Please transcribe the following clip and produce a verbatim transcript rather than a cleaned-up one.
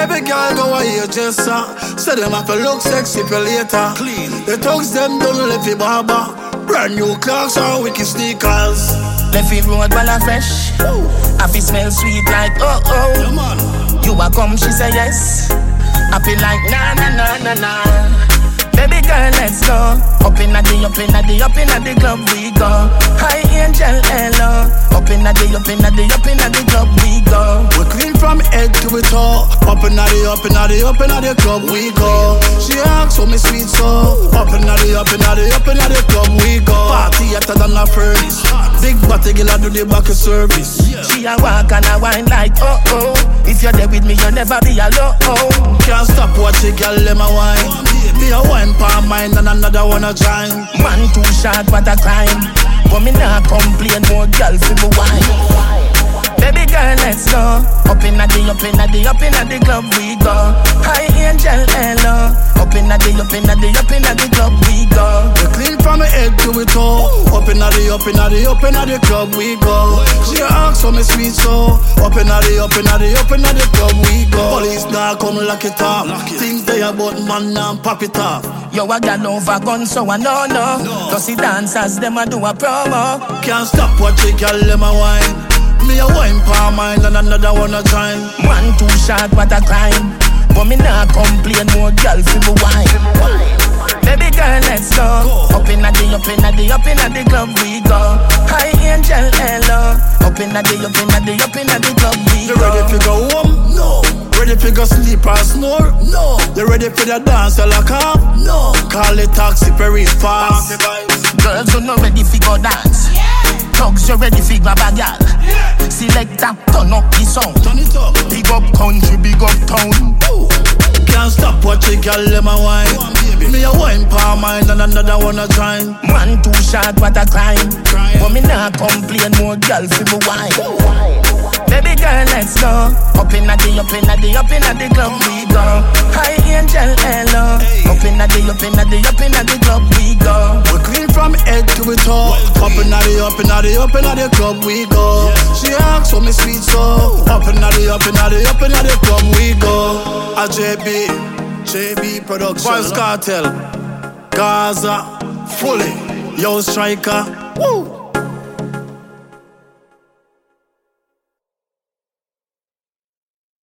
Every girl go a hairdresser, say them have to look sexy for later. Clean. The thugs them don't left the barber. Brand new clocks or wicked sneakers. Left it road while I fresh. I feel smell sweet like oh oh. Come on. You a come, she say yes. I feel like na na na na na. Baby girl, let's go. Up inna the, up inna the, up inna the club we go. Hi angel, hello. Up inna the, up inna the, up inna the club we go. We clean from head to the toe. Up inna the, up inna the, up inna the club we go. She asks for me sweet so. Up inna the, up inna the, up inna the club we go. Party hotter than a furnace. Big body girl a do the back of service. She a walk and a wine like oh oh. If you're there with me, you'll never be alone. Can't stop watching girl let my wine. Me a wine palm mine and another one a join. Man too short, what a crime. But me nah complain, more girl for me wine. Baby girl, let's go. Up inna the, up inna the, up inna the club we go. Hi angel, hello. Up inna the, up inna the, up inna the club we go. We clean from the head to the toe. Up inna the, up inna the, up inna the club we go. She asks for me sweet so. Up inna the, up inna the, up inna the club we go. Police now come lock it up. Things they about man now pop it off. Yo, I got over gun, so I know no. Cause the dancers, them a do a promo. Can't stop watching girl let my wine. Me a wine palm mine and another one a join. Man too short, what a crime. But me nah complain, more girl for me wine. Baby girl, let's go. Up inna the, up inna the, up inna the club we go. Hi angel, hello. Up inna the, up inna the, up inna the club we You go. ready to go home? No. Ready to go sleep or snore? No. You ready for the dance or lock up? No. Call it taxi very fast. Girls who not ready for go dance. Thugs you ready for grab a gal. Selector, turn up the sound. Turn it up. Big up country, big up town. Ooh. Can't stop watching girl let my wine. Me a wine palm mine and another one a join. Man too short, what a crime. But me nah complain, more girl for me wine. Baby girl, let's go. Up inna the, up inna the, up inna the club we go. Hi angel, hello. Up inna the, up inna the, up inna the club we go. We clean from head to the toe. Up inna the, up inna the, up inna the club we go. She asks for me sweet so. Up inna the, up inna the, up inna the club we go. A J B, J B Production, Vybz Kartel, Gaza, Fully, Yo Striker, woo.